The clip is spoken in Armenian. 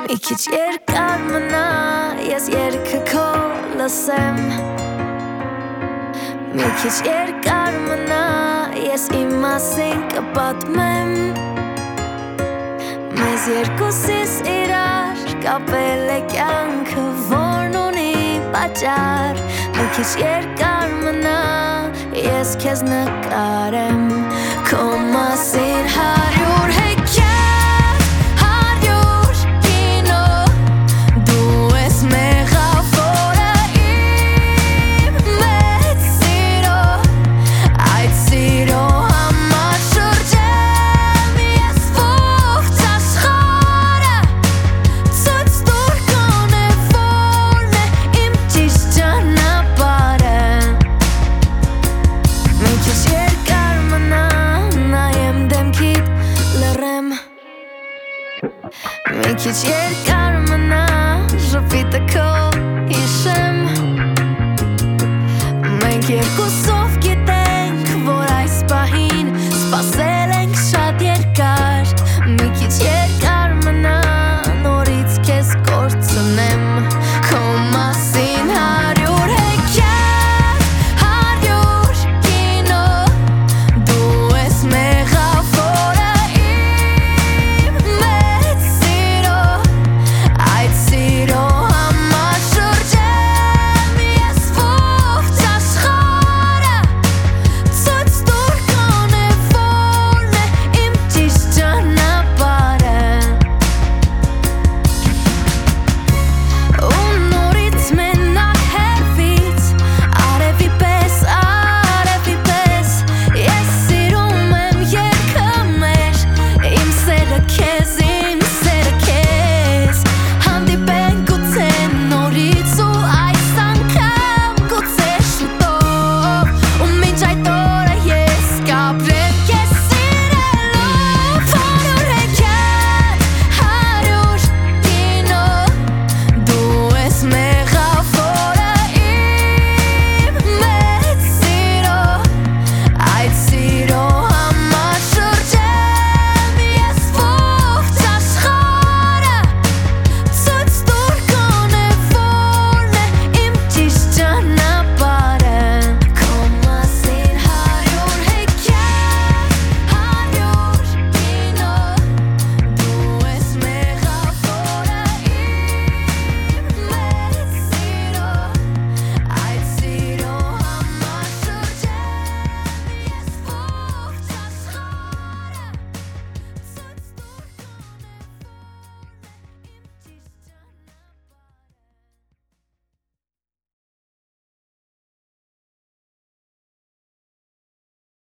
Mi kiç երկար մնա, ես երգը քո լսեմ Mi kiç երկար մնա, ես իմ մասին կպատմեմ Մեզ երկուսիս իրար կապել է կյանքը, որն ունի պատճառ Mi kiç երկար մնա, ես քեզ նկարեմ Քո մասին 100 հեքիաթ Mi kiç երկար մնա, ժպիտը քո հիշեմ Մենք երկուսը